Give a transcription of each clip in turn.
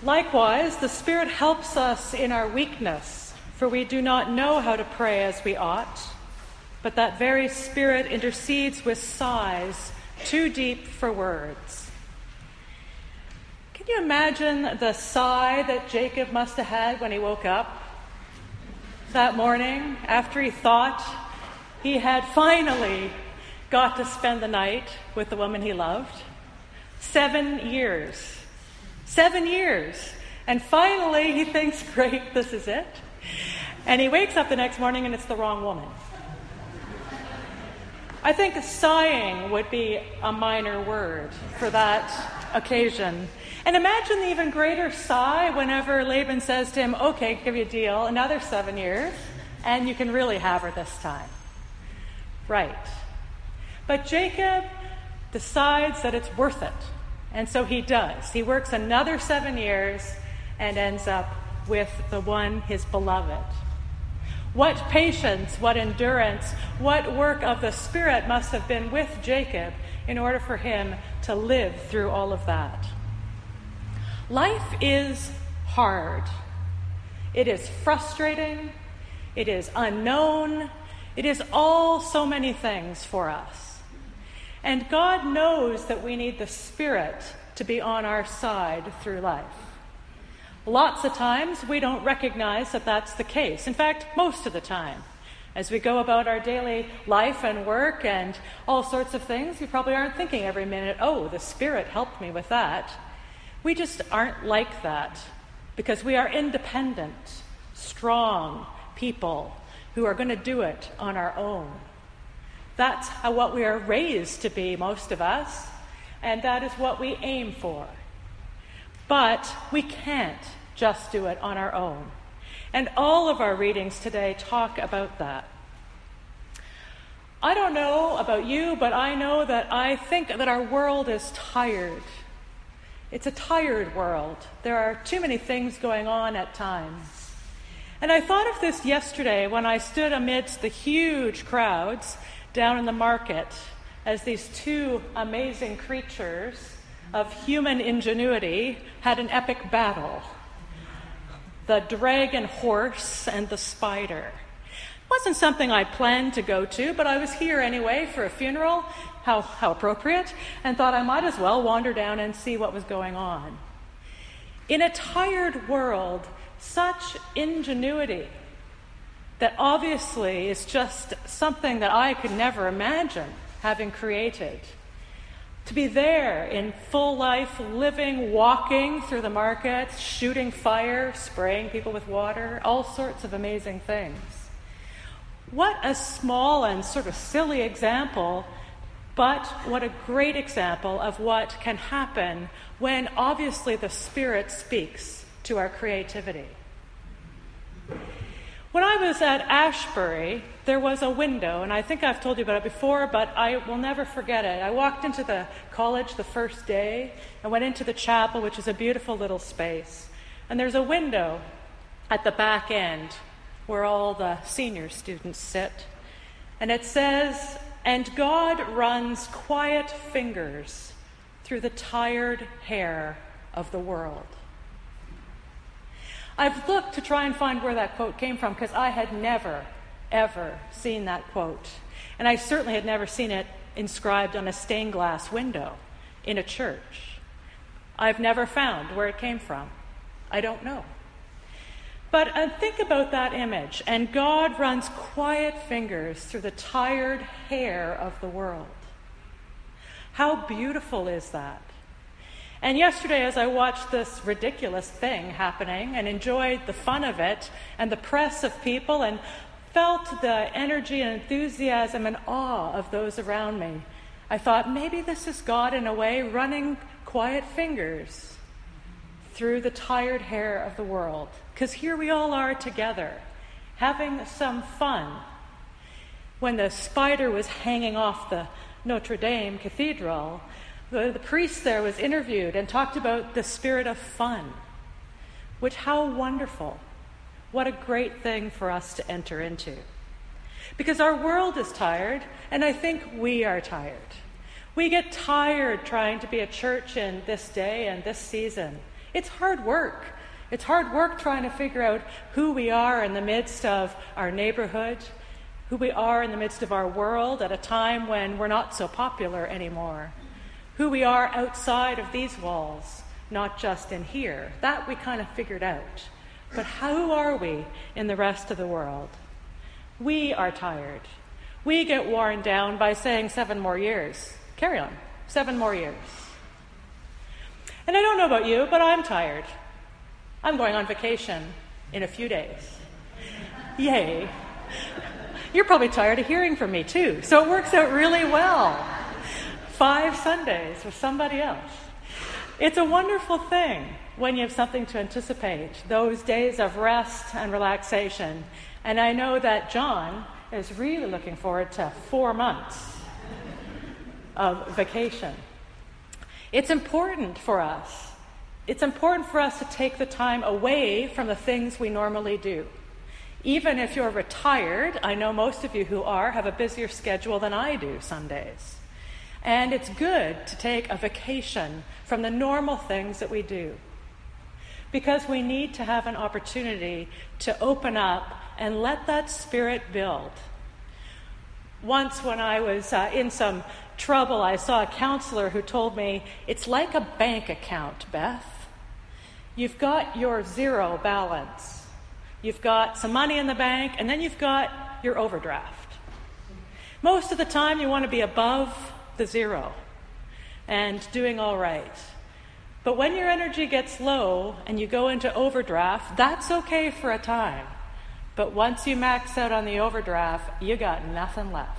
Likewise, the Spirit helps us in our weakness, for we do not know how to pray as we ought, but that very Spirit intercedes with sighs too deep for words. Can you imagine the sigh that Jacob must have had when he woke up that morning after he thought he had finally got to spend the night with the woman he loved? 7 years. 7 years. And finally he thinks, great, this is it. And he wakes up the next morning and it's the wrong woman. I think sighing would be a minor word for that occasion. And imagine the even greater sigh whenever Laban says to him, okay, give you a deal, another 7 years, and you can really have her this time. Right. But Jacob decides that it's worth it. And so he does. He works another 7 years and ends up with the one, his beloved. What patience, what endurance, what work of the Spirit must have been with Jacob in order for him to live through all of that. Life is hard. It is frustrating. It is unknown. It is all so many things for us. And God knows that we need the Spirit to be on our side through life. Lots of times we don't recognize that that's the case. In fact, most of the time. As we go about our daily life and work and all sorts of things, we probably aren't thinking every minute, oh, the Spirit helped me with that. We just aren't like that because we are independent, strong people who are going to do it on our own. That's what we are raised to be, most of us, and that is what we aim for. But we can't just do it on our own. And all of our readings today talk about that. I don't know about you, but I know that I think that our world is tired. It's a tired world. There are too many things going on at times. And I thought of this yesterday when I stood amidst the huge crowds down in the market as these two amazing creatures of human ingenuity had an epic battle. The dragon horse and the spider. It wasn't something I planned to go to, but I was here anyway for a funeral, how appropriate, and thought I might as well wander down and see what was going on. In a tired world, such ingenuity that obviously is just something that I could never imagine having created. To be there in full life, living, walking through the markets, shooting fire, spraying people with water, all sorts of amazing things. What a small and sort of silly example, but what a great example of what can happen when obviously the Spirit speaks to our creativity. When I was at Ashbury, there was a window, and I think I've told you about it before, but I will never forget it. I walked into the college the first day and went into the chapel, which is a beautiful little space. And there's a window at the back end where all the senior students sit. And it says, "And God runs quiet fingers through the tired hair of the world." I've looked to try and find where that quote came from because I had never, ever seen that quote. And I certainly had never seen it inscribed on a stained glass window in a church. I've never found where it came from. I don't know. But think about that image. And God runs quiet fingers through the tired hair of the world. How beautiful is that? And yesterday, as I watched this ridiculous thing happening and enjoyed the fun of it and the press of people and felt the energy and enthusiasm and awe of those around me, I thought maybe this is God in a way running quiet fingers through the tired hair of the world. Because here we all are together, having some fun. When the spider was hanging off the Notre Dame Cathedral, the priest there was interviewed and talked about the spirit of fun, which how wonderful. What a great thing for us to enter into. Because our world is tired, and I think we are tired. We get tired trying to be a church in this day and this season, It's hard work. It's hard work trying to figure out who we are in the midst of our neighborhood, who we are in the midst of our world at a time when we're not so popular anymore, who we are outside of these walls, not just in here. That we kind of figured out. But who are we in the rest of the world? We are tired. We get worn down by saying 7 more years. Carry on. 7 more years. And I don't know about you, but I'm tired. I'm going on vacation in a few days. Yay. You're probably tired of hearing from me too, so it works out really well. 5 Sundays with somebody else. It's a wonderful thing when you have something to anticipate, those days of rest and relaxation. And I know that John is really looking forward to 4 months of vacation. It's important for us. It's important for us to take the time away from the things we normally do. Even if you're retired, I know most of you who are have a busier schedule than I do some days. And it's good to take a vacation from the normal things that we do, because we need to have an opportunity to open up and let that spirit build. Once when I was in some trouble, I saw a counselor who told me, it's like a bank account, Beth. You've got your zero balance. You've got some money in the bank, and then you've got your overdraft. Most of the time, you want to be above the zero and doing all right. But when your energy gets low and you go into overdraft, that's okay for a time. But once you max out on the overdraft, you got nothing left.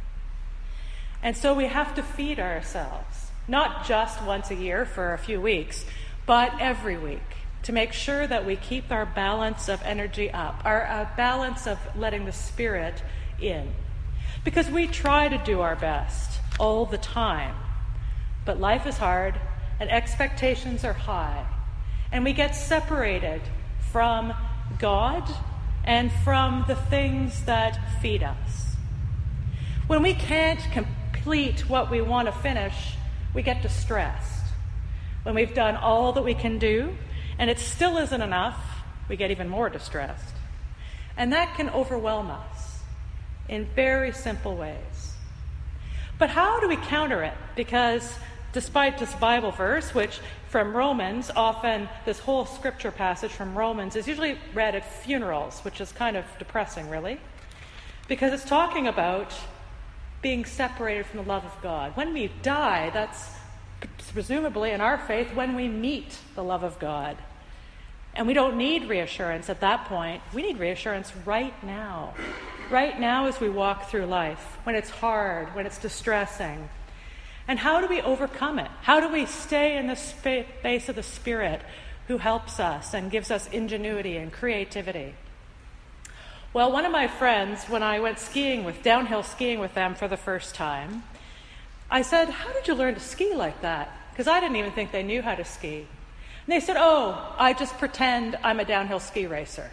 And so we have to feed ourselves, not just once a year for a few weeks, but every week, to make sure that we keep our balance of energy up, our balance of letting the spirit in. Because we try to do our best all the time, but life is hard and expectations are high, and we get separated from God and from the things that feed us. When we can't complete what we want to finish, we get distressed. When we've done all that we can do and it still isn't enough, we get even more distressed. And that can overwhelm us in very simple ways. But how do we counter it? Because despite this Bible verse, which from Romans, often this whole scripture passage from Romans is usually read at funerals, which is kind of depressing, really, because it's talking about being separated from the love of God. When we die, that's presumably in our faith when we meet the love of God. And we don't need reassurance at that point. We need reassurance right now as we walk through life, when it's hard, when it's distressing. And how do we overcome it? How do we stay in the space of the Spirit who helps us and gives us ingenuity and creativity? Well, one of my friends, when I went downhill skiing with them for the first time, I said, how did you learn to ski like that? Because I didn't even think they knew how to ski. And they said, I just pretend I'm a downhill ski racer.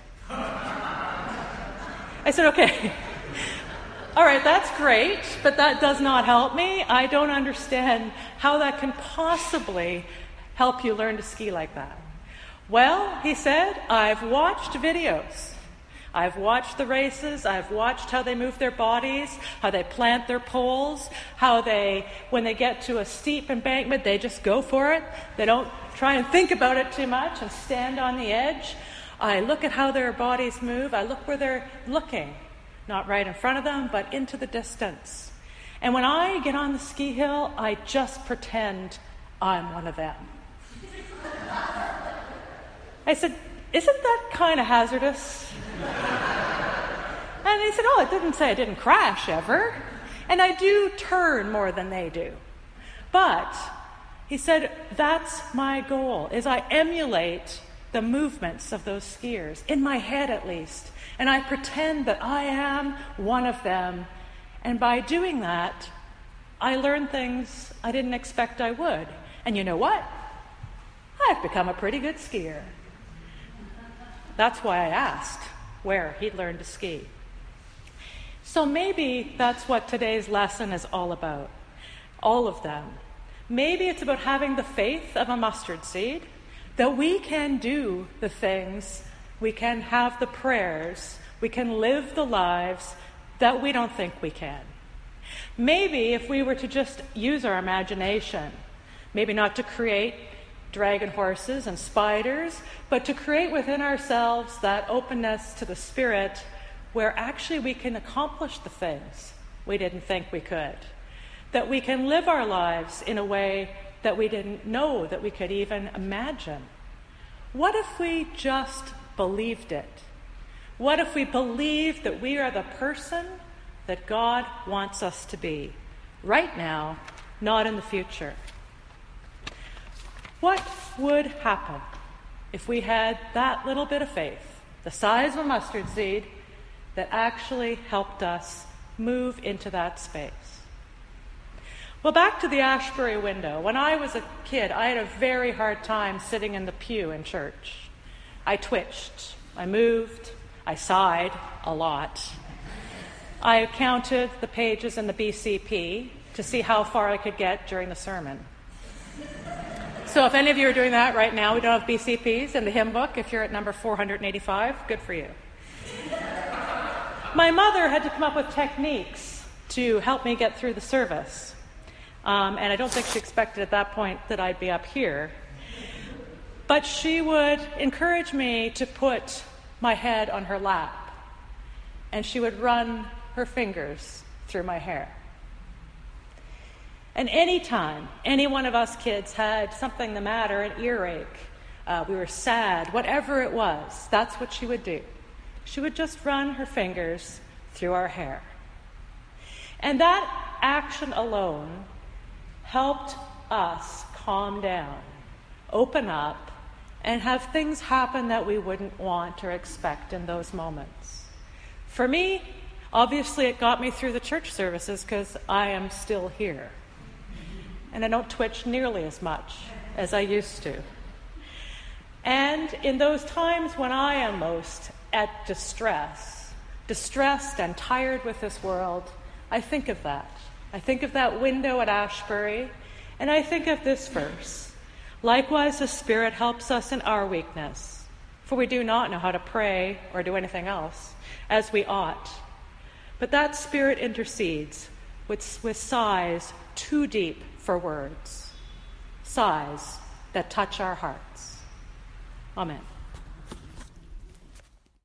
I said, okay. All right, that's great, but that does not help me. I don't understand how that can possibly help you learn to ski like that. Well, he said, I've watched videos. I've watched the races. I've watched how they move their bodies, how they plant their poles, how when they get to a steep embankment, they just go for it. They don't try and think about it too much and stand on the edge. I look at how their bodies move. I look where they're looking. Not right in front of them, but into the distance. And when I get on the ski hill, I just pretend I'm one of them. I said, isn't that kind of hazardous? And he said, it didn't say I didn't crash ever. And I do turn more than they do. But he said, that's my goal, is I emulate the movements of those skiers, in my head at least. And I pretend that I am one of them. And by doing that, I learn things I didn't expect I would. And you know what? I've become a pretty good skier. That's why I asked where he'd learned to ski. So maybe that's what today's lesson is all about. All of them. Maybe it's about having the faith of a mustard seed, that we can do the things, we can have the prayers, we can live the lives that we don't think we can. Maybe if we were to just use our imagination, maybe not to create dragon horses and spiders, but to create within ourselves that openness to the Spirit where actually we can accomplish the things we didn't think we could, that we can live our lives in a way that we didn't know that we could even imagine. What if we just believed it? What if we believed that we are the person that God wants us to be right now, not in the future? What would happen if we had that little bit of faith, the size of a mustard seed, that actually helped us move into that space? Well, back to the Ashbury window. When I was a kid, I had a very hard time sitting in the pew in church. I twitched, I moved, I sighed a lot. I counted the pages in the BCP to see how far I could get during the sermon. So if any of you are doing that right now, we don't have BCPs in the hymn book. If you're at number 485, good for you. My mother had to come up with techniques to help me get through the service. And I don't think she expected at that point that I'd be up here. But she would encourage me to put my head on her lap, and she would run her fingers through my hair. And anytime any one of us kids had something the matter, an earache, we were sad, whatever it was, that's what she would do. She would just run her fingers through our hair. And that action alone helped us calm down, open up, and have things happen that we wouldn't want or expect in those moments. For me, obviously it got me through the church services because I am still here. And I don't twitch nearly as much as I used to. And in those times when I am most at distressed and tired with this world, I think of that. I think of that window at Ashbury, and I think of this verse. Likewise, the Spirit helps us in our weakness, for we do not know how to pray or do anything else as we ought. But that Spirit intercedes with sighs too deep for words, sighs that touch our hearts. Amen.